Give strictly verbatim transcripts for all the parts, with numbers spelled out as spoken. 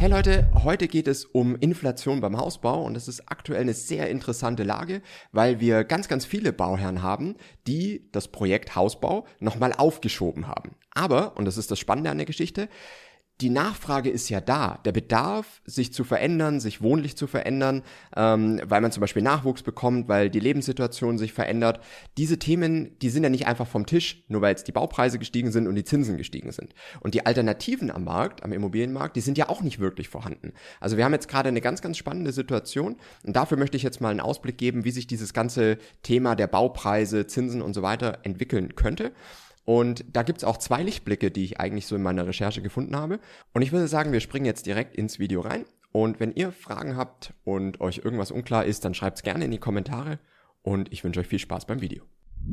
Hey Leute, heute geht es um Inflation beim Hausbau und das ist aktuell eine sehr interessante Lage, weil wir ganz, ganz viele Bauherren haben, die das Projekt Hausbau nochmal aufgeschoben haben. Aber, und das ist das Spannende an der Geschichte, die Nachfrage ist ja da, der Bedarf, sich zu verändern, sich wohnlich zu verändern, ähm, weil man zum Beispiel Nachwuchs bekommt, weil die Lebenssituation sich verändert. Diese Themen, die sind ja nicht einfach vom Tisch, nur weil jetzt die Baupreise gestiegen sind und die Zinsen gestiegen sind. Und die Alternativen am Markt, am Immobilienmarkt, die sind ja auch nicht wirklich vorhanden. Also wir haben jetzt gerade eine ganz, ganz spannende Situation und dafür möchte ich jetzt mal einen Ausblick geben, wie sich dieses ganze Thema der Baupreise, Zinsen und so weiter entwickeln könnte. Und da gibt's auch zwei Lichtblicke, die ich eigentlich so in meiner Recherche gefunden habe. Und ich würde sagen, wir springen jetzt direkt ins Video rein. Und wenn ihr Fragen habt und euch irgendwas unklar ist, dann schreibt's gerne in die Kommentare. Und ich wünsche euch viel Spaß beim Video.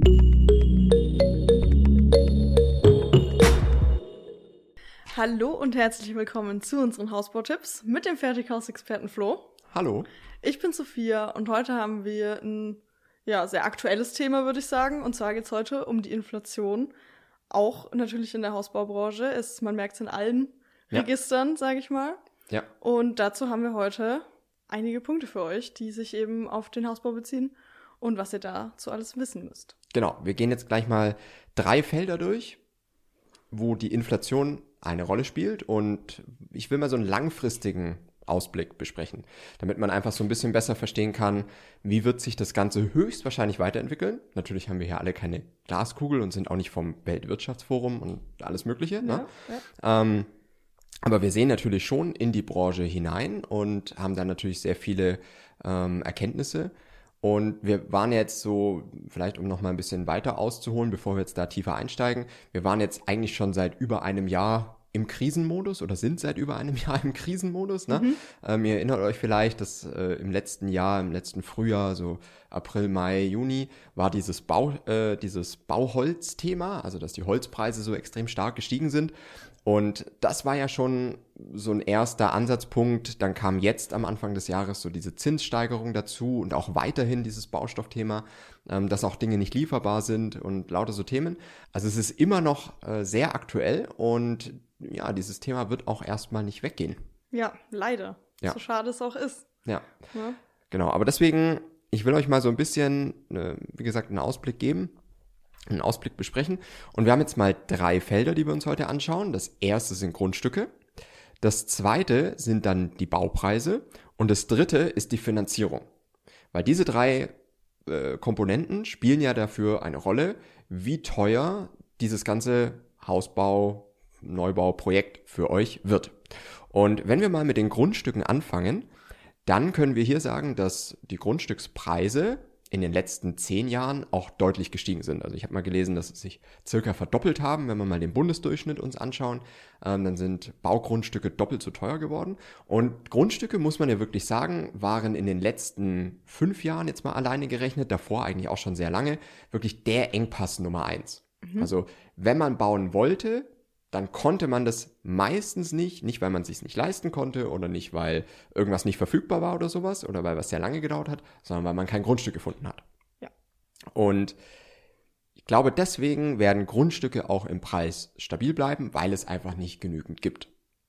Hallo und herzlich willkommen zu unseren Hausbautipps mit dem Fertighausexperten Flo. Hallo. Ich bin Sophia und heute haben wir ein ja, sehr aktuelles Thema, würde ich sagen. Und zwar geht es heute um die Inflation, auch natürlich in der Hausbaubranche. Es, man merkt es in allen ja. Registern, sage ich mal. Ja. Und dazu haben wir heute einige Punkte für euch, die sich eben auf den Hausbau beziehen und was ihr dazu alles wissen müsst. Genau, wir gehen jetzt gleich mal drei Felder durch, wo die Inflation eine Rolle spielt. Und ich will mal so einen langfristigen Ausblick besprechen, damit man einfach so ein bisschen besser verstehen kann, wie wird sich das Ganze höchstwahrscheinlich weiterentwickeln. Natürlich haben wir hier alle keine Glaskugel und sind auch nicht vom Weltwirtschaftsforum und alles Mögliche. Ja, ne? ja. Ähm, aber wir sehen natürlich schon in die Branche hinein und haben dann natürlich sehr viele ähm, Erkenntnisse. Und wir waren jetzt so, vielleicht um noch mal ein bisschen weiter auszuholen, bevor wir jetzt da tiefer einsteigen, wir waren jetzt eigentlich schon seit über einem Jahr im Krisenmodus oder sind seit über einem Jahr im Krisenmodus. Ne? Mhm. Ähm, ihr erinnert euch vielleicht, dass äh, im letzten Jahr, im letzten Frühjahr, so April, Mai, Juni, war dieses Bau, äh, dieses Bauholz-Thema, also dass die Holzpreise so extrem stark gestiegen sind. Und das war ja schon so ein erster Ansatzpunkt. Dann kam jetzt am Anfang des Jahres so diese Zinssteigerung dazu und auch weiterhin dieses Baustoffthema, ähm, dass auch Dinge nicht lieferbar sind und lauter so Themen. Also es ist immer noch äh, sehr aktuell und ja, dieses Thema wird auch erstmal nicht weggehen. Ja, leider. Ja. So schade es auch ist. Ja. ja, genau. Aber deswegen, ich will euch mal so ein bisschen, äh, wie gesagt, einen Ausblick geben. einen Ausblick besprechen. Und wir haben jetzt mal drei Felder, die wir uns heute anschauen. Das erste sind Grundstücke. Das zweite sind dann die Baupreise. Und das dritte ist die Finanzierung. Weil diese drei äh, Komponenten spielen ja dafür eine Rolle, wie teuer dieses ganze Hausbau, Neubauprojekt für euch wird. Und wenn wir mal mit den Grundstücken anfangen, dann können wir hier sagen, dass die Grundstückspreise in den letzten zehn Jahren auch deutlich gestiegen sind. Also ich habe mal gelesen, dass es sich circa verdoppelt haben. Wenn wir mal den Bundesdurchschnitt uns anschauen, ähm, dann sind Baugrundstücke doppelt so teuer geworden. Und Grundstücke, muss man ja wirklich sagen, waren in den letzten fünf Jahren jetzt mal alleine gerechnet, davor eigentlich auch schon sehr lange, wirklich der Engpass Nummer eins. Mhm. Also wenn man bauen wollte, dann konnte man das meistens nicht, nicht weil man es sich nicht leisten konnte oder nicht, weil irgendwas nicht verfügbar war oder sowas oder weil was sehr lange gedauert hat, sondern weil man kein Grundstück gefunden hat. Ja. Und ich glaube, deswegen werden Grundstücke auch im Preis stabil bleiben, weil es einfach nicht genügend gibt.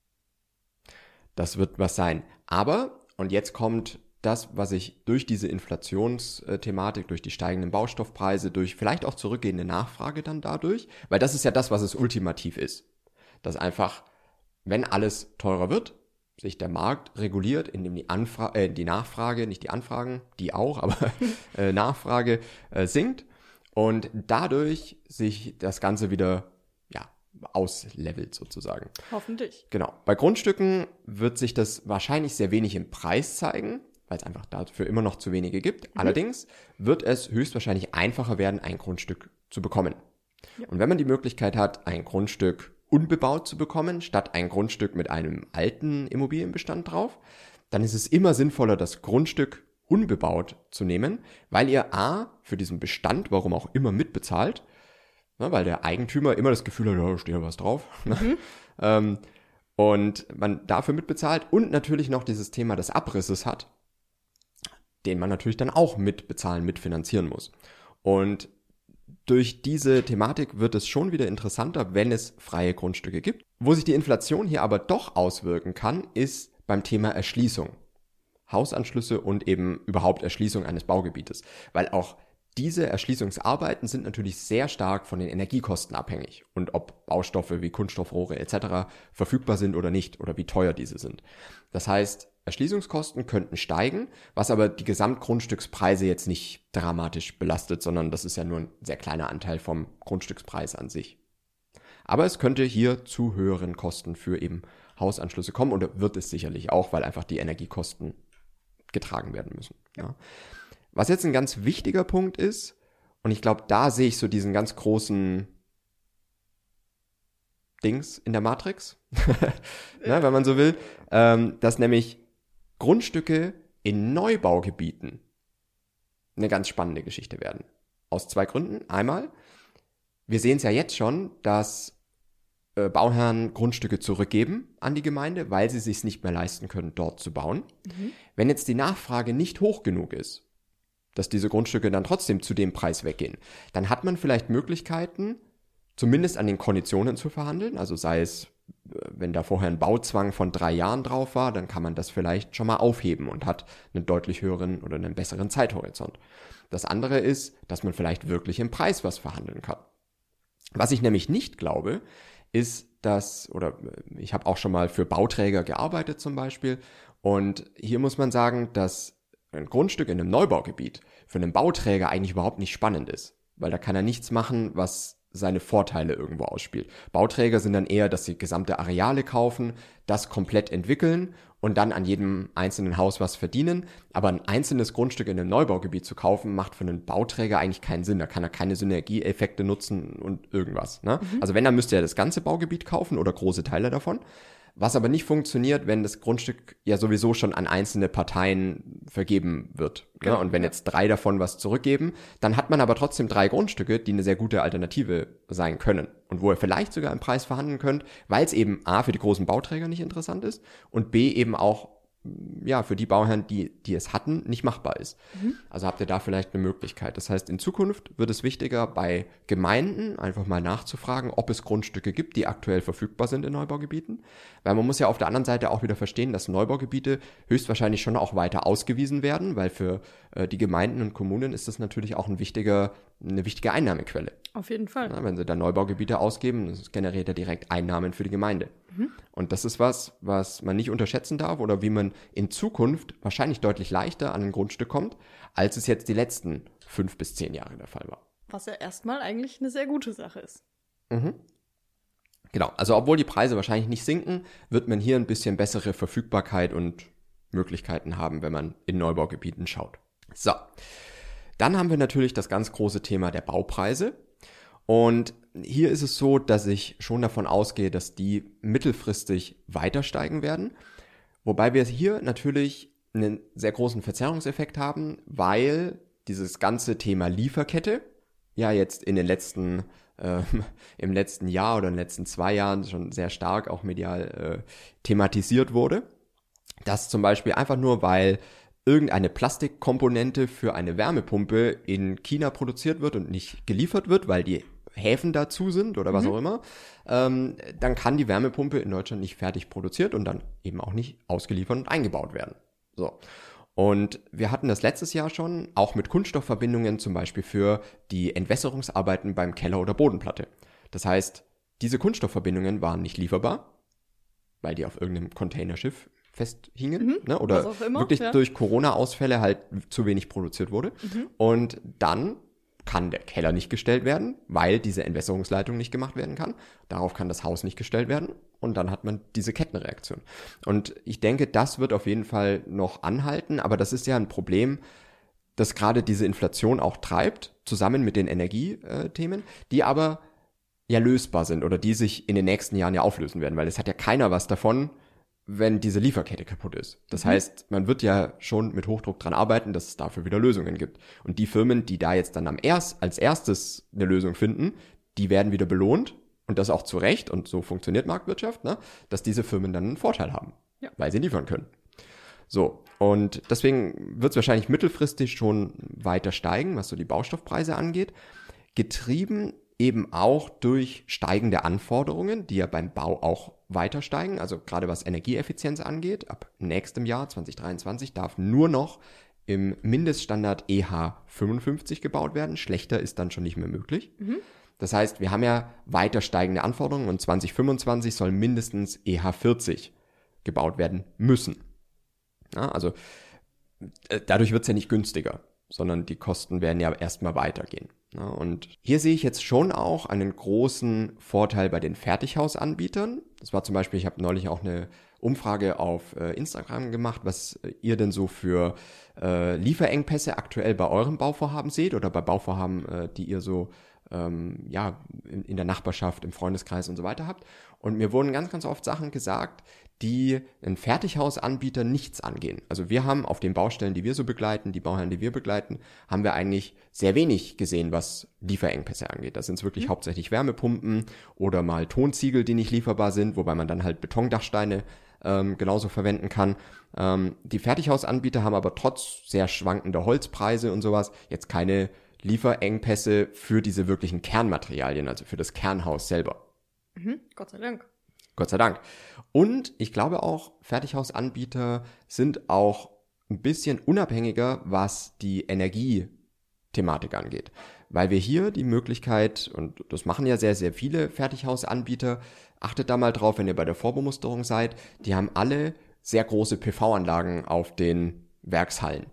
Das wird was sein. Aber, und jetzt kommt das, was ich durch diese Inflationsthematik, durch die steigenden Baustoffpreise, durch vielleicht auch zurückgehende Nachfrage dann dadurch, weil das ist ja das, was es ultimativ ist. Dass einfach, wenn alles teurer wird, sich der Markt reguliert, indem die, Anfra- äh, die Nachfrage, nicht die Anfragen, die auch, aber äh, Nachfrage äh, sinkt und dadurch sich das Ganze wieder ja, auslevelt sozusagen. Hoffentlich. Genau. Bei Grundstücken wird sich das wahrscheinlich sehr wenig im Preis zeigen, weil es einfach dafür immer noch zu wenige gibt. Mhm. Allerdings wird es höchstwahrscheinlich einfacher werden, ein Grundstück zu bekommen. Ja. Und wenn man die Möglichkeit hat, ein Grundstück unbebaut zu bekommen, statt ein Grundstück mit einem alten Immobilienbestand drauf, dann ist es immer sinnvoller, das Grundstück unbebaut zu nehmen, weil ihr A, für diesen Bestand, warum auch immer, mitbezahlt, ne, weil der Eigentümer immer das Gefühl hat, ja, da steht ja was drauf, mhm. ähm, und man dafür mitbezahlt und natürlich noch dieses Thema des Abrisses hat, den man natürlich dann auch mitbezahlen, mitfinanzieren muss. Und durch diese Thematik wird es schon wieder interessanter, wenn es freie Grundstücke gibt. Wo sich die Inflation hier aber doch auswirken kann, ist beim Thema Erschließung. Hausanschlüsse und eben überhaupt Erschließung eines Baugebietes. Weil auch diese Erschließungsarbeiten sind natürlich sehr stark von den Energiekosten abhängig und ob Baustoffe wie Kunststoffrohre et cetera verfügbar sind oder nicht oder wie teuer diese sind. Das heißt, Erschließungskosten könnten steigen, was aber die Gesamtgrundstückspreise jetzt nicht dramatisch belastet, sondern das ist ja nur ein sehr kleiner Anteil vom Grundstückspreis an sich. Aber es könnte hier zu höheren Kosten für eben Hausanschlüsse kommen und wird es sicherlich auch, weil einfach die Energiekosten getragen werden müssen. Ja. Was jetzt ein ganz wichtiger Punkt ist, und ich glaube, da sehe ich so diesen ganz großen Dings in der Matrix, ne, wenn man so will, ähm, dass nämlich Grundstücke in Neubaugebieten eine ganz spannende Geschichte werden. Aus zwei Gründen. Einmal, wir sehen es ja jetzt schon, dass äh, Bauherren Grundstücke zurückgeben an die Gemeinde, weil sie es sich nicht mehr leisten können, dort zu bauen. Mhm. Wenn jetzt die Nachfrage nicht hoch genug ist, dass diese Grundstücke dann trotzdem zu dem Preis weggehen, dann hat man vielleicht Möglichkeiten, zumindest an den Konditionen zu verhandeln. Also sei es, wenn da vorher ein Bauzwang von drei Jahren drauf war, dann kann man das vielleicht schon mal aufheben und hat einen deutlich höheren oder einen besseren Zeithorizont. Das andere ist, dass man vielleicht wirklich im Preis was verhandeln kann. Was ich nämlich nicht glaube, ist, dass, oder ich habe auch schon mal für Bauträger gearbeitet zum Beispiel, und hier muss man sagen, dass ein Grundstück in einem Neubaugebiet für einen Bauträger eigentlich überhaupt nicht spannend ist, weil da kann er nichts machen, was seine Vorteile irgendwo ausspielt. Bauträger sind dann eher, dass sie gesamte Areale kaufen, das komplett entwickeln und dann an jedem einzelnen Haus was verdienen. Aber ein einzelnes Grundstück in einem Neubaugebiet zu kaufen, macht für einen Bauträger eigentlich keinen Sinn. Da kann er keine Synergieeffekte nutzen und irgendwas. Ne? Mhm. Also wenn, dann müsste er das ganze Baugebiet kaufen oder große Teile davon. Was aber nicht funktioniert, wenn das Grundstück ja sowieso schon an einzelne Parteien vergeben wird. Genau, ne? Und wenn jetzt drei davon was zurückgeben, dann hat man aber trotzdem drei Grundstücke, die eine sehr gute Alternative sein können. Und wo ihr vielleicht sogar im Preis verhandeln könnt, weil es eben A, für die großen Bauträger nicht interessant ist und B, eben auch ja, für die Bauherren, die, die es hatten, nicht machbar ist. Mhm. Also habt ihr da vielleicht eine Möglichkeit. Das heißt, in Zukunft wird es wichtiger, bei Gemeinden einfach mal nachzufragen, ob es Grundstücke gibt, die aktuell verfügbar sind in Neubaugebieten. Weil man muss ja auf der anderen Seite auch wieder verstehen, dass Neubaugebiete höchstwahrscheinlich schon auch weiter ausgewiesen werden, weil für äh, die Gemeinden und Kommunen ist das natürlich auch ein wichtiger, eine wichtige Einnahmequelle. Auf jeden Fall. Ja, wenn sie da Neubaugebiete ausgeben, das generiert ja direkt Einnahmen für die Gemeinde. Mhm. Und das ist was, was man nicht unterschätzen darf oder wie man in Zukunft wahrscheinlich deutlich leichter an ein Grundstück kommt, als es jetzt die letzten fünf bis zehn Jahre der Fall war. Was ja erstmal eigentlich eine sehr gute Sache ist. Mhm. Genau, also obwohl die Preise wahrscheinlich nicht sinken, wird man hier ein bisschen bessere Verfügbarkeit und Möglichkeiten haben, wenn man in Neubaugebieten schaut. So, dann haben wir natürlich das ganz große Thema der Baupreise. Und hier ist es so, dass ich schon davon ausgehe, dass die mittelfristig weiter steigen werden. Wobei wir hier natürlich einen sehr großen Verzerrungseffekt haben, weil dieses ganze Thema Lieferkette ja jetzt in den letzten, äh, im letzten Jahr oder in den letzten zwei Jahren schon sehr stark auch medial äh, thematisiert wurde. Das zum Beispiel einfach nur, weil irgendeine Plastikkomponente für eine Wärmepumpe in China produziert wird und nicht geliefert wird, weil die Häfen dazu sind oder was mhm. auch immer, ähm, dann kann die Wärmepumpe in Deutschland nicht fertig produziert und dann eben auch nicht ausgeliefert und eingebaut werden. So. Und wir hatten das letztes Jahr schon, auch mit Kunststoffverbindungen zum Beispiel für die Entwässerungsarbeiten beim Keller oder Bodenplatte. Das heißt, diese Kunststoffverbindungen waren nicht lieferbar, weil die auf irgendeinem Containerschiff festhingen, mhm, ne? Oder immer, wirklich ja. durch Corona-Ausfälle halt zu wenig produziert wurde. Mhm. Und dann kann der Keller nicht gestellt werden, weil diese Entwässerungsleitung nicht gemacht werden kann. Darauf kann das Haus nicht gestellt werden. Und dann hat man diese Kettenreaktion. Und ich denke, das wird auf jeden Fall noch anhalten. Aber das ist ja ein Problem, das gerade diese Inflation auch treibt, zusammen mit den Energiethemen, die aber ja lösbar sind oder die sich in den nächsten Jahren ja auflösen werden. Weil es hat ja keiner was davon, wenn diese Lieferkette kaputt ist. Das mhm. heißt, man wird ja schon mit Hochdruck dran arbeiten, dass es dafür wieder Lösungen gibt. Und die Firmen, die da jetzt dann am erst, als erstes eine Lösung finden, die werden wieder belohnt und das auch zu Recht, und so funktioniert Marktwirtschaft, ne, dass diese Firmen dann einen Vorteil haben, ja. weil sie liefern können. So, und deswegen wird es wahrscheinlich mittelfristig schon weiter steigen, was so die Baustoffpreise angeht. Getrieben eben auch durch steigende Anforderungen, die ja beim Bau auch weiter steigen, also gerade was Energieeffizienz angeht. Ab nächstem Jahr zwanzig dreiundzwanzig darf nur noch im Mindeststandard E H fünfundfünfzig gebaut werden. Schlechter ist dann schon nicht mehr möglich. Mhm. Das heißt, wir haben ja weiter steigende Anforderungen und zwanzig fünfundzwanzig soll mindestens E H vierzig gebaut werden müssen. Ja, also äh, dadurch wird es ja nicht günstiger, sondern die Kosten werden ja erstmal weitergehen. Ja, und hier sehe ich jetzt schon auch einen großen Vorteil bei den Fertighausanbietern. Das war zum Beispiel, ich habe neulich auch eine Umfrage auf äh, Instagram gemacht, was ihr denn so für äh, Lieferengpässe aktuell bei eurem Bauvorhaben seht oder bei Bauvorhaben, äh, die ihr so ähm, ja in, in der Nachbarschaft, im Freundeskreis und so weiter habt. Und mir wurden ganz, ganz oft Sachen gesagt, die einen Fertighausanbieter nichts angehen. Also wir haben auf den Baustellen, die wir so begleiten, die Bauherren, die wir begleiten, haben wir eigentlich sehr wenig gesehen, was Lieferengpässe angeht. Das sind wirklich mhm. hauptsächlich Wärmepumpen oder mal Tonziegel, die nicht lieferbar sind, wobei man dann halt Betondachsteine ähm, genauso verwenden kann. Ähm, die Fertighausanbieter haben aber trotz sehr schwankender Holzpreise und sowas jetzt keine Lieferengpässe für diese wirklichen Kernmaterialien, also für das Kernhaus selber. Mhm. Gott sei Dank. Gott sei Dank. Und ich glaube auch, Fertighausanbieter sind auch ein bisschen unabhängiger, was die Energiethematik angeht. Weil wir hier die Möglichkeit, und das machen ja sehr, sehr viele Fertighausanbieter, achtet da mal drauf, wenn ihr bei der Vorbemusterung seid, die haben alle sehr große P V-Anlagen auf den Werkshallen.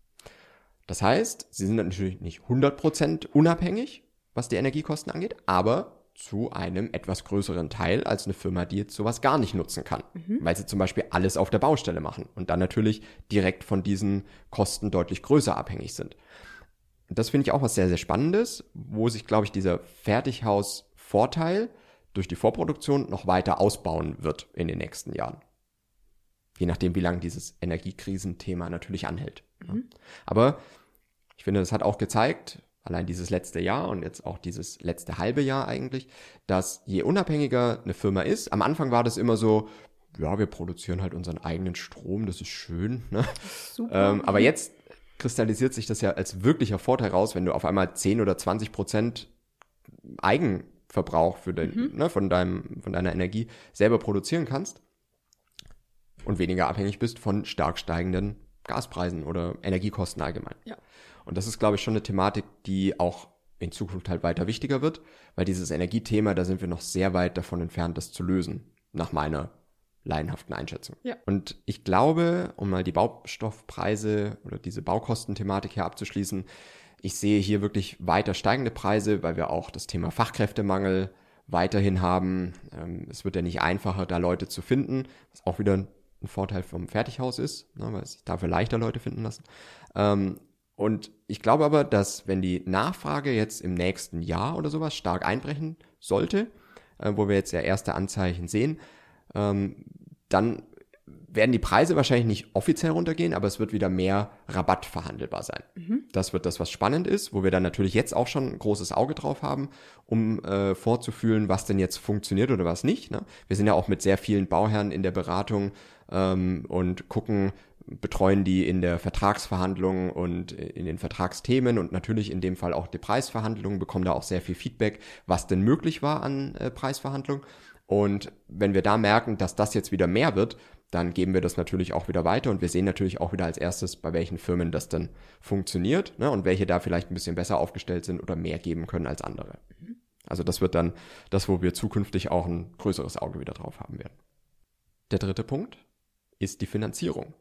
Das heißt, sie sind natürlich nicht hundert Prozent unabhängig, was die Energiekosten angeht, aber zu einem etwas größeren Teil als eine Firma, die jetzt sowas gar nicht nutzen kann, mhm. weil sie zum Beispiel alles auf der Baustelle machen und dann natürlich direkt von diesen Kosten deutlich größer abhängig sind. Das finde ich auch was sehr, sehr Spannendes, wo sich, glaube ich, dieser Fertighaus-Vorteil durch die Vorproduktion noch weiter ausbauen wird in den nächsten Jahren. Je nachdem, wie lange dieses Energiekrisenthema natürlich anhält. Mhm. Aber ich finde, das hat auch gezeigt, allein dieses letzte Jahr und jetzt auch dieses letzte halbe Jahr eigentlich, dass je unabhängiger eine Firma ist, am Anfang war das immer so, ja, wir produzieren halt unseren eigenen Strom, das ist schön, ne? Super. Ähm, aber jetzt kristallisiert sich das ja als wirklicher Vorteil raus, wenn du auf einmal zehn oder zwanzig Prozent Eigenverbrauch für den, mhm. ne, von deinem, von deiner Energie selber produzieren kannst und weniger abhängig bist von stark steigenden Gaspreisen oder Energiekosten allgemein. Ja. Und das ist, glaube ich, schon eine Thematik, die auch in Zukunft halt weiter wichtiger wird, weil dieses Energiethema, da sind wir noch sehr weit davon entfernt, das zu lösen, nach meiner laienhaften Einschätzung. Ja. Und ich glaube, um mal die Baustoffpreise oder diese Baukostenthematik hier abzuschließen, ich sehe hier wirklich weiter steigende Preise, weil wir auch das Thema Fachkräftemangel weiterhin haben. Ähm, es wird ja nicht einfacher, da Leute zu finden, was auch wieder ein Vorteil vom Fertighaus ist, ne, weil sich dafür leichter Leute finden lassen. Ähm, Und ich glaube aber, dass wenn die Nachfrage jetzt im nächsten Jahr oder sowas stark einbrechen sollte, äh, wo wir jetzt ja erste Anzeichen sehen, ähm, dann werden die Preise wahrscheinlich nicht offiziell runtergehen, aber es wird wieder mehr Rabatt verhandelbar sein. Mhm. Das wird das, was spannend ist, wo wir dann natürlich jetzt auch schon ein großes Auge drauf haben, um äh, vorzufühlen, was denn jetzt funktioniert oder was nicht. Ne? Wir sind ja auch mit sehr vielen Bauherren in der Beratung ähm, und gucken, betreuen die in der Vertragsverhandlung und in den Vertragsthemen und natürlich in dem Fall auch die Preisverhandlungen, bekommen da auch sehr viel Feedback, was denn möglich war an äh, Preisverhandlungen. Und wenn wir da merken, dass das jetzt wieder mehr wird, dann geben wir das natürlich auch wieder weiter und wir sehen natürlich auch wieder als erstes, bei welchen Firmen das dann funktioniert, ne, und welche da vielleicht ein bisschen besser aufgestellt sind oder mehr geben können als andere. Also das wird dann das, wo wir zukünftig auch ein größeres Auge wieder drauf haben werden. Der dritte Punkt ist die Finanzierung.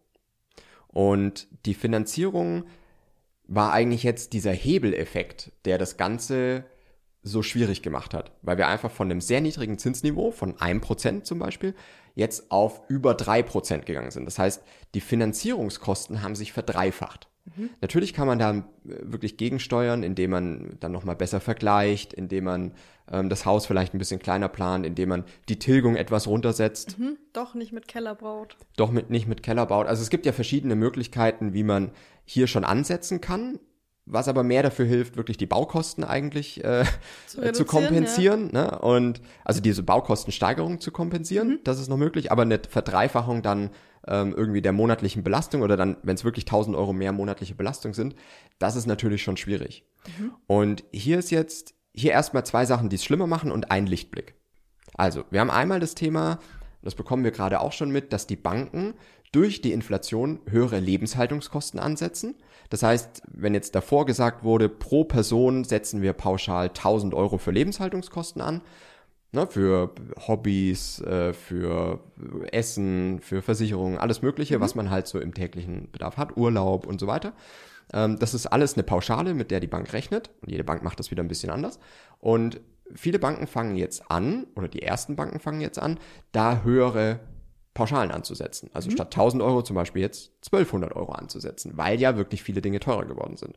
Und die Finanzierung war eigentlich jetzt dieser Hebeleffekt, der das Ganze so schwierig gemacht hat, weil wir einfach von einem sehr niedrigen Zinsniveau, von einem Prozent zum Beispiel, jetzt auf über drei Prozent gegangen sind. Das heißt, die Finanzierungskosten haben sich verdreifacht. Mhm. Natürlich kann man da wirklich gegensteuern, indem man dann nochmal besser vergleicht, indem man ähm, das Haus vielleicht ein bisschen kleiner plant, indem man die Tilgung etwas runtersetzt. Mhm. Doch nicht mit Keller baut. Doch mit, nicht mit Keller baut. Also es gibt ja verschiedene Möglichkeiten, wie man hier schon ansetzen kann. Was aber mehr dafür hilft, wirklich die Baukosten eigentlich äh, zu, zu kompensieren. Ja. Ne? Und also diese Baukostensteigerung zu kompensieren, mhm. das ist noch möglich, aber eine Verdreifachung dann ähm, irgendwie der monatlichen Belastung oder dann, wenn es wirklich tausend Euro mehr monatliche Belastung sind, das ist natürlich schon schwierig. Mhm. Und hier ist jetzt, hier erstmal zwei Sachen, die es schlimmer machen und ein Lichtblick. Also, wir haben einmal das Thema, das bekommen wir gerade auch schon mit, dass die Banken durch die Inflation höhere Lebenshaltungskosten ansetzen. Das heißt, wenn jetzt davor gesagt wurde, pro Person setzen wir pauschal tausend Euro für Lebenshaltungskosten an, ne, für Hobbys, äh, für Essen, für Versicherungen, alles Mögliche, mhm. was man halt so im täglichen Bedarf hat, Urlaub und so weiter. Ähm, das ist alles eine Pauschale, mit der die Bank rechnet. Und jede Bank macht das wieder ein bisschen anders. Und viele Banken fangen jetzt an, oder die ersten Banken fangen jetzt an, da höhere Pauschalen anzusetzen. Also mhm. statt tausend Euro zum Beispiel jetzt zwölfhundert Euro anzusetzen, weil ja wirklich viele Dinge teurer geworden sind.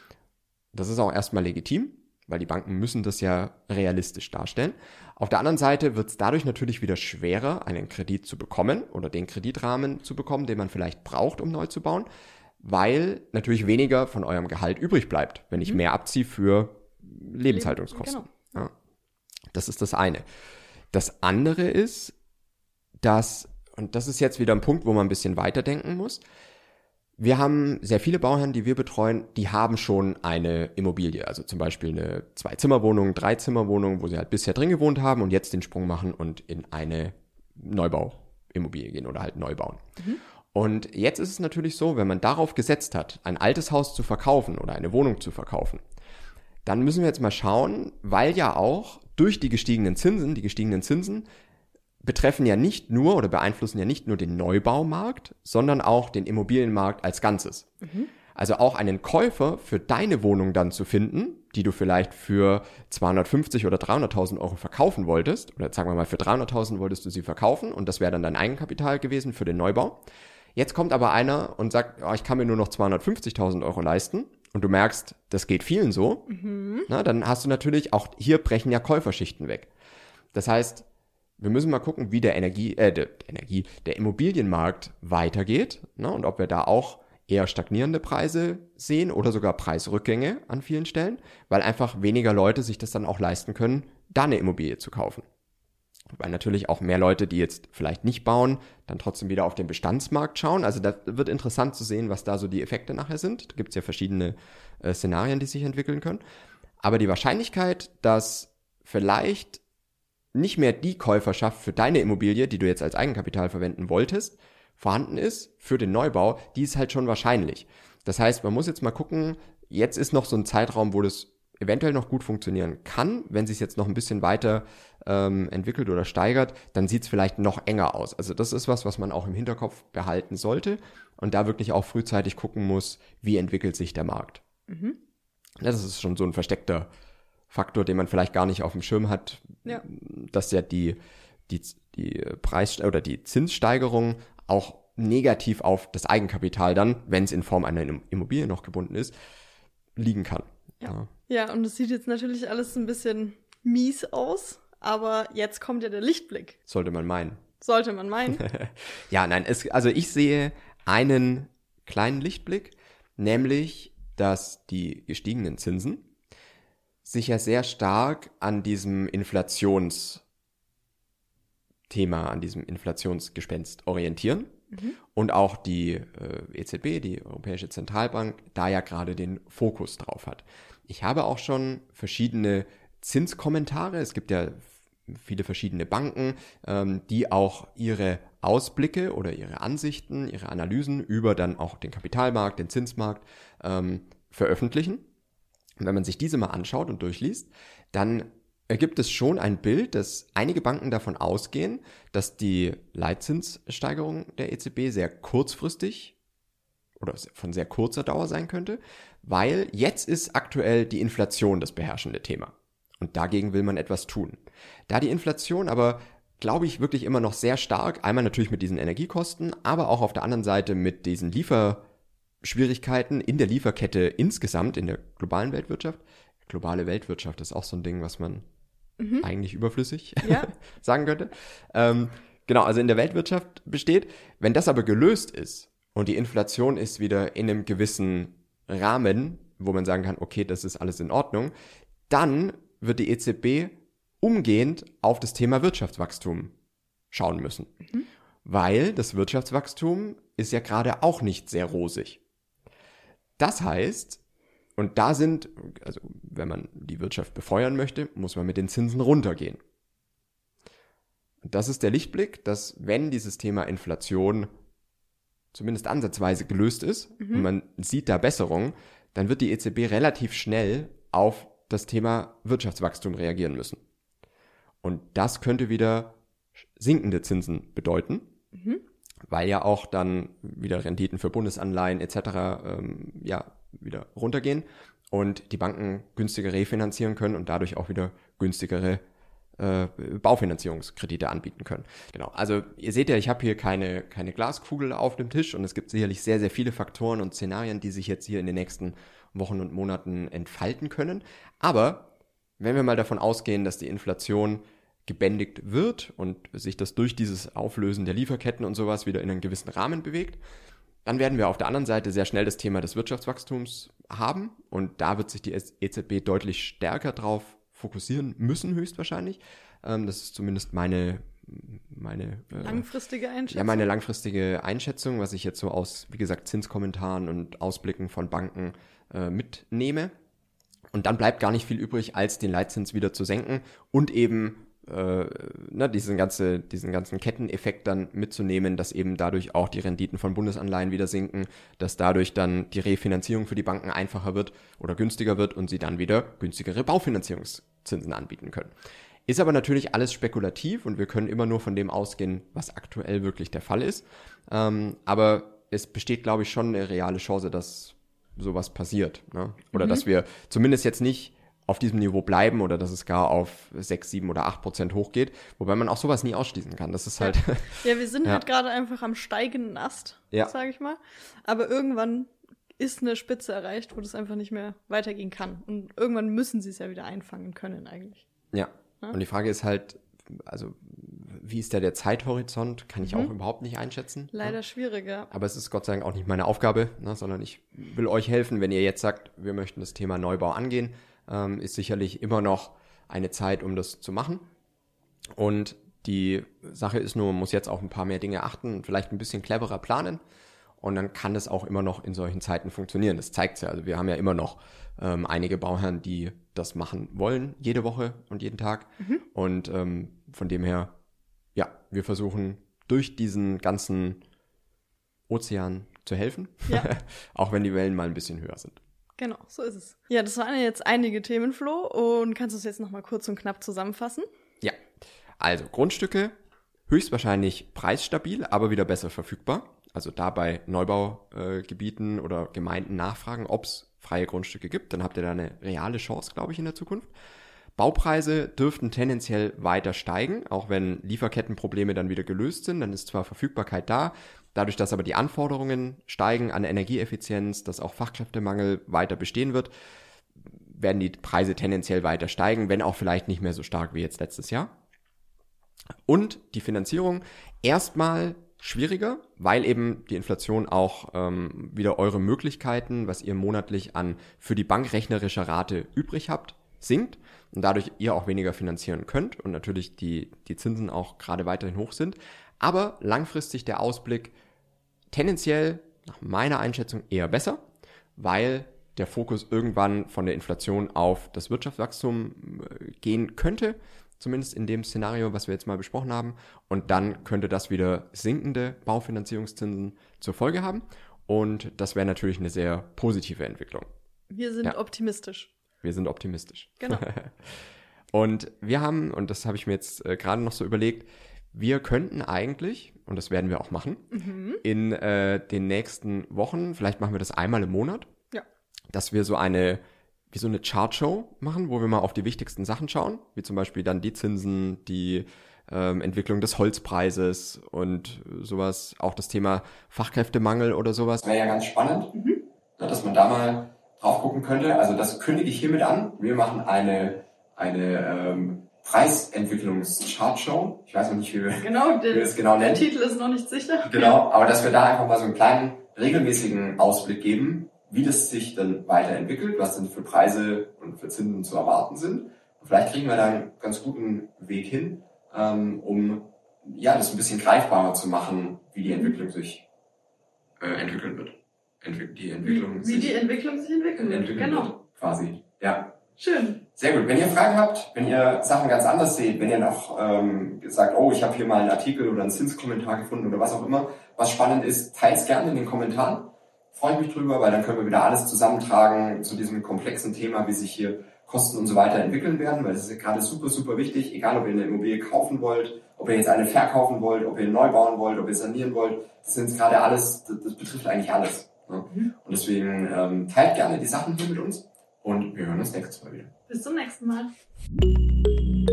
Das ist auch erstmal legitim, weil die Banken müssen das ja realistisch darstellen. Auf der anderen Seite wird es dadurch natürlich wieder schwerer, einen Kredit zu bekommen oder den Kreditrahmen zu bekommen, den man vielleicht braucht, um neu zu bauen, weil natürlich weniger von eurem Gehalt übrig bleibt, wenn ich mhm. mehr abziehe für Lebenshaltungskosten. Genau. Ja. Das ist das eine. Das andere ist, dass, und das ist jetzt wieder ein Punkt, wo man ein bisschen weiterdenken muss, wir haben sehr viele Bauherren, die wir betreuen, die haben schon eine Immobilie, also zum Beispiel eine Zwei-Zimmer-Wohnung, Drei-Zimmer-Wohnung, wo sie halt bisher drin gewohnt haben und jetzt den Sprung machen und in eine Neubauimmobilie gehen oder halt neu bauen. Mhm. Und jetzt ist es natürlich so, wenn man darauf gesetzt hat, ein altes Haus zu verkaufen oder eine Wohnung zu verkaufen, dann müssen wir jetzt mal schauen, weil ja auch durch die gestiegenen Zinsen, die gestiegenen Zinsen betreffen ja nicht nur oder beeinflussen ja nicht nur den Neubaumarkt, sondern auch den Immobilienmarkt als Ganzes. Mhm. Also auch einen Käufer für deine Wohnung dann zu finden, die du vielleicht für zweihundertfünfzig oder dreihunderttausend Euro verkaufen wolltest, oder sagen wir mal für dreihunderttausend wolltest du sie verkaufen und das wäre dann dein Eigenkapital gewesen für den Neubau. Jetzt kommt aber einer und sagt, oh, ich kann mir nur noch zweihundertfünfzigtausend Euro leisten und du merkst, das geht vielen so, mhm. na, dann hast du natürlich, auch hier brechen ja Käuferschichten weg. Das heißt, wir müssen mal gucken, wie der Energie, äh, der Energie, der Immobilienmarkt weitergeht, ne, und ob wir da auch eher stagnierende Preise sehen oder sogar Preisrückgänge an vielen Stellen, weil einfach weniger Leute sich das dann auch leisten können, da eine Immobilie zu kaufen. Weil natürlich auch mehr Leute, die jetzt vielleicht nicht bauen, dann trotzdem wieder auf den Bestandsmarkt schauen. Also da wird interessant zu sehen, was da so die Effekte nachher sind. Da gibt es ja verschiedene äh, Szenarien, die sich entwickeln können. Aber die Wahrscheinlichkeit, dass vielleicht nicht mehr die Käuferschaft für deine Immobilie, die du jetzt als Eigenkapital verwenden wolltest, vorhanden ist für den Neubau, die ist halt schon wahrscheinlich. Das heißt, man muss jetzt mal gucken, jetzt ist noch so ein Zeitraum, wo das eventuell noch gut funktionieren kann. Wenn sich jetzt noch ein bisschen weiter ähm, entwickelt oder steigert, dann sieht es vielleicht noch enger aus. Also das ist was, was man auch im Hinterkopf behalten sollte und da wirklich auch frühzeitig gucken muss, wie entwickelt sich der Markt. Mhm. Das ist schon so ein versteckter Faktor, den man vielleicht gar nicht auf dem Schirm hat, ja. dass ja die, die, die Preis- oder die Zinssteigerung auch negativ auf das Eigenkapital dann, wenn es in Form einer Immobilie noch gebunden ist, liegen kann. Ja. ja, und es sieht jetzt natürlich alles ein bisschen mies aus, aber jetzt kommt ja der Lichtblick. Sollte man meinen. Sollte man meinen. Ja, nein, es, also ich sehe einen kleinen Lichtblick, nämlich, dass die gestiegenen Zinsen sich ja sehr stark an diesem Inflationsthema, an diesem Inflationsgespenst orientieren. Mhm. Und auch die äh, E Z B, die Europäische Zentralbank, da ja gerade den Fokus drauf hat. Ich habe auch schon verschiedene Zinskommentare. Es gibt ja viele verschiedene Banken, ähm, die auch ihre Ausblicke oder ihre Ansichten, ihre Analysen über dann auch den Kapitalmarkt, den Zinsmarkt ähm, veröffentlichen. Und wenn man sich diese mal anschaut und durchliest, dann ergibt es schon ein Bild, dass einige Banken davon ausgehen, dass die Leitzinssteigerung der E Z B sehr kurzfristig oder von sehr kurzer Dauer sein könnte, weil jetzt ist aktuell die Inflation das beherrschende Thema. Und dagegen will man etwas tun. Da die Inflation aber, glaube ich, wirklich immer noch sehr stark, einmal natürlich mit diesen Energiekosten, aber auch auf der anderen Seite mit diesen Lieferschwierigkeiten in der Lieferkette insgesamt, in der globalen Weltwirtschaft. Globale Weltwirtschaft ist auch so ein Ding, was man mhm. eigentlich überflüssig ja. sagen könnte. Ähm, genau, also in der Weltwirtschaft besteht. Wenn das aber gelöst ist und die Inflation ist wieder in einem gewissen Rahmen, wo man sagen kann, okay, das ist alles in Ordnung, dann wird die E Z B umgehend auf das Thema Wirtschaftswachstum schauen müssen. Mhm. Weil das Wirtschaftswachstum ist ja gerade auch nicht sehr rosig. Das heißt, Und da sind, also wenn man die Wirtschaft befeuern möchte, muss man mit den Zinsen runtergehen. Und das ist der Lichtblick, dass wenn dieses Thema Inflation zumindest ansatzweise gelöst ist mhm. und man sieht da Besserung, dann wird die E Z B relativ schnell auf das Thema Wirtschaftswachstum reagieren müssen. Und das könnte wieder sinkende Zinsen bedeuten, mhm. weil ja auch dann wieder Renditen für Bundesanleihen et cetera ähm, ja, wieder runtergehen und die Banken günstiger refinanzieren können und dadurch auch wieder günstigere äh, Baufinanzierungskredite anbieten können. Genau, also ihr seht ja, ich habe hier keine, keine Glaskugel auf dem Tisch und es gibt sicherlich sehr, sehr viele Faktoren und Szenarien, die sich jetzt hier in den nächsten Wochen und Monaten entfalten können. Aber wenn wir mal davon ausgehen, dass die Inflation gebändigt wird und sich das durch dieses Auflösen der Lieferketten und sowas wieder in einen gewissen Rahmen bewegt, dann werden wir auf der anderen Seite sehr schnell das Thema des Wirtschaftswachstums haben und da wird sich die E Z B deutlich stärker drauf fokussieren müssen, höchstwahrscheinlich. Das ist zumindest meine, meine langfristige Einschätzung. Ja, meine langfristige Einschätzung, was ich jetzt so aus, wie gesagt, Zinskommentaren und Ausblicken von Banken äh, mitnehme. Und dann bleibt gar nicht viel übrig, als den Leitzins wieder zu senken und eben äh, ne, diesen, ganze, diesen ganzen Ketteneffekt dann mitzunehmen, dass eben dadurch auch die Renditen von Bundesanleihen wieder sinken, dass dadurch dann die Refinanzierung für die Banken einfacher wird oder günstiger wird und sie dann wieder günstigere Baufinanzierungszinsen anbieten können. Ist aber natürlich alles spekulativ und wir können immer nur von dem ausgehen, was aktuell wirklich der Fall ist. Ähm, aber es besteht, glaube ich, schon eine reale Chance, dass sowas passiert. Ne? Oder mhm. dass wir zumindest jetzt nicht auf diesem Niveau bleiben oder dass es gar auf sechs, sieben oder acht Prozent hochgeht. Wobei man auch sowas nie ausschließen kann. Das ist halt... Ja, wir sind ja. halt gerade einfach am steigenden Ast, ja. sage ich mal. Aber irgendwann ist eine Spitze erreicht, wo das einfach nicht mehr weitergehen kann. Und irgendwann müssen sie es ja wieder einfangen können eigentlich. Ja. ja. Und die Frage ist halt, also wie ist da der Zeithorizont? Kann ich mhm. auch überhaupt nicht einschätzen. Leider ne? schwieriger. Aber es ist Gott sei Dank auch nicht meine Aufgabe, ne? sondern ich will euch helfen, wenn ihr jetzt sagt, wir möchten das Thema Neubau angehen. Ähm, ist sicherlich immer noch eine Zeit, um das zu machen. Und die Sache ist nur, man muss jetzt auf ein paar mehr Dinge achten und vielleicht ein bisschen cleverer planen. Und dann kann das auch immer noch in solchen Zeiten funktionieren. Das zeigt es ja. Also wir haben ja immer noch ähm, einige Bauherren, die das machen wollen, jede Woche und jeden Tag. Mhm. Und ähm, von dem her, ja, wir versuchen durch diesen ganzen Ozean zu helfen. Ja. Auch wenn die Wellen mal ein bisschen höher sind. Genau, so ist es. Ja, das waren jetzt einige Themen, Flo. Und kannst du es jetzt nochmal kurz und knapp zusammenfassen? Ja, also Grundstücke höchstwahrscheinlich preisstabil, aber wieder besser verfügbar. Also da bei Neubaugebieten äh, oder Gemeinden nachfragen, ob es freie Grundstücke gibt. Dann habt ihr da eine reale Chance, glaube ich, in der Zukunft. Baupreise dürften tendenziell weiter steigen, auch wenn Lieferkettenprobleme dann wieder gelöst sind. Dann ist zwar Verfügbarkeit da, dadurch, dass aber die Anforderungen steigen an Energieeffizienz, dass auch Fachkräftemangel weiter bestehen wird, werden die Preise tendenziell weiter steigen, wenn auch vielleicht nicht mehr so stark wie jetzt letztes Jahr. Und die Finanzierung erstmal schwieriger, weil eben die Inflation auch ähm, wieder eure Möglichkeiten, was ihr monatlich an für die Bank rechnerischer Rate übrig habt, sinkt und dadurch ihr auch weniger finanzieren könnt und natürlich die, die Zinsen auch gerade weiterhin hoch sind. Aber langfristig der Ausblick tendenziell nach meiner Einschätzung eher besser, weil der Fokus irgendwann von der Inflation auf das Wirtschaftswachstum gehen könnte, zumindest in dem Szenario, was wir jetzt mal besprochen haben. Und dann könnte das wieder sinkende Baufinanzierungszinsen zur Folge haben. Und das wäre natürlich eine sehr positive Entwicklung. Wir sind ja. optimistisch. Wir sind optimistisch. Genau. Und wir haben, und das habe ich mir jetzt äh, gerade noch so überlegt, wir könnten eigentlich, und das werden wir auch machen, mhm. in äh, den nächsten Wochen, vielleicht machen wir das einmal im Monat, ja. dass wir so eine, wie so eine Chartshow machen, wo wir mal auf die wichtigsten Sachen schauen, wie zum Beispiel dann die Zinsen, die ähm, Entwicklung des Holzpreises und sowas, auch das Thema Fachkräftemangel oder sowas. Wäre ja ganz spannend, mhm. dass man da mal drauf gucken könnte. Also das kündige ich hiermit an. Wir machen eine, eine ähm, Preisentwicklungs-Chartshow. Ich weiß noch nicht, wie wir, genau, wie wir das genau nennen. Der Titel ist noch nicht sicher. Genau, aber dass wir da einfach mal so einen kleinen, regelmäßigen Ausblick geben, wie das sich dann weiterentwickelt, was denn für Preise und für Zinsen zu erwarten sind. Und vielleicht kriegen wir da einen ganz guten Weg hin, ähm, um ja das ein bisschen greifbarer zu machen, wie die Entwicklung sich äh, entwickeln wird. Entwick- die Entwicklung wie sich die Entwicklung sich entwickeln wird. entwickeln Genau. wird, quasi. Ja. Schön. Sehr gut. Wenn ihr Fragen habt, wenn ihr Sachen ganz anders seht, wenn ihr noch ähm, sagt, oh, ich habe hier mal einen Artikel oder einen Zinskommentar gefunden oder was auch immer, was spannend ist, teilt es gerne in den Kommentaren. Freue ich mich drüber, weil dann können wir wieder alles zusammentragen zu diesem komplexen Thema, wie sich hier Kosten und so weiter entwickeln werden, weil das ist ja gerade super, super wichtig, egal ob ihr eine Immobilie kaufen wollt, ob ihr jetzt eine verkaufen wollt, ob ihr neu bauen wollt, ob ihr sanieren wollt, das sind gerade alles, das, das betrifft eigentlich alles. Ne? Mhm. Und deswegen ähm, teilt gerne die Sachen hier mit uns und wir hören uns nächstes Mal wieder. Bis zum nächsten Mal.